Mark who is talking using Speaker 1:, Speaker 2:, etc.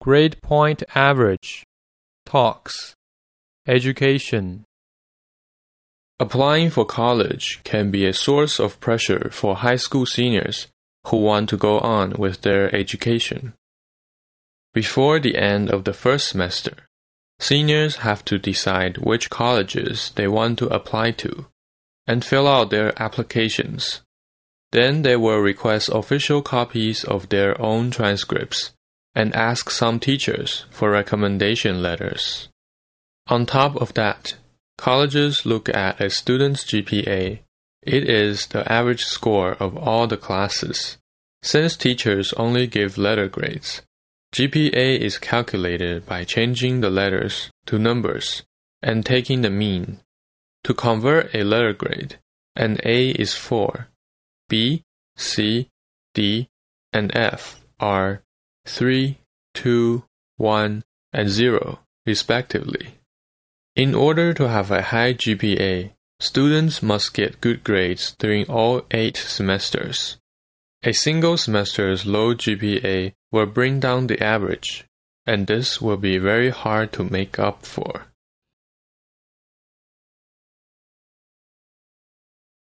Speaker 1: grade point average, talks, education.
Speaker 2: Applying for college can be a source of pressure for high school seniors who want to go on with their education. Before the end of the first semester, seniors have to decide which colleges they want to apply to and fill out their applications. Then they will request official copies of their own transcripts and ask some teachers for recommendation letters. On top of that, colleges look at a student's GPA. It is the average score of all the classes. Since teachers only give letter grades, GPA is calculated by changing the letters to numbers and taking the mean. To convert a letter grade, an A is 4, B, C, D, and F are 3, 2, 1, and 0, respectively. In order to have a high GPA, students must get good grades during all 8 semesters. A single semester's low GPA will bring down the average, and this will be very hard to make up for.